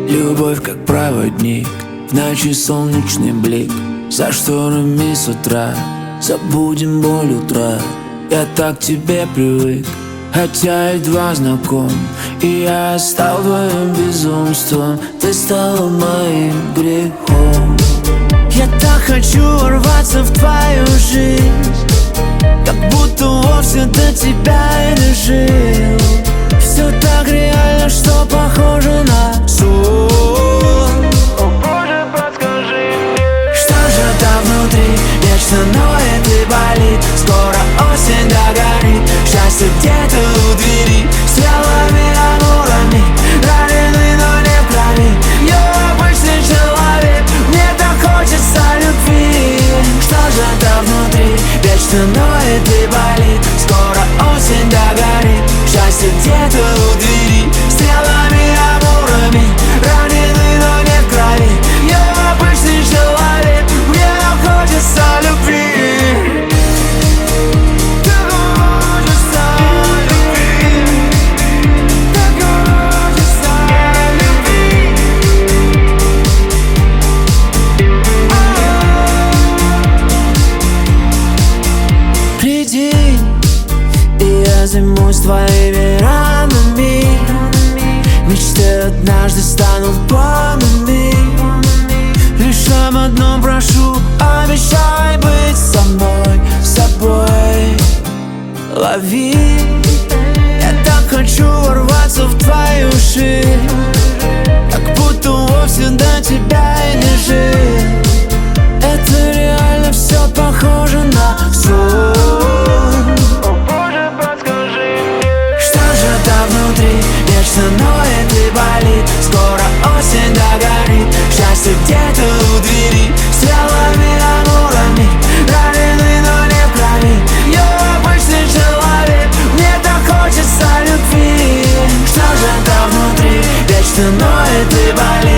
Любовь как проводник, в ночи солнечный блик. За шторами с утра забудем боль утра. Я так к тебе привык, хотя едва знаком. И я стал твоим безумством, ты стала моим грехом. Я так хочу ворваться в твою жизнь, как будто вовсе до тебя и не жил. Все так реально, что похоже на сон. О Боже, подскажи мне, что же там внутри вечно ноет и болит. Скоро осень догорит, счастье где-то у двери. Стрелами, амурами, раненый, но не в крови. Я обычный человек, мне так хочется любви. Что же там внутри вечно ноет и болит. Скоро осень догорит, счастье где-то у двери. Стрелами, амурами, раненый, но не в крови. Я обычный человек, мне так хочется любви. Приди, и я займусь твоими ранами. Мечты однажды станут планами. Лишь об одном прошу, обещай быть со мной, с собой. Лови, я так хочу ворваться в твою жизнь, как будто вовсе до тебя и не жил. Это реально все похоже на сон. О Боже, подскажи мне, что же там внутри вечно ноет и болит. Скоро осень догорит, счастье где-то у двери. Стрелами, амурами, раненый, но не в крови. Я обычный человек, мне так хочется любви. Что же там внутри вечно ноет и болит.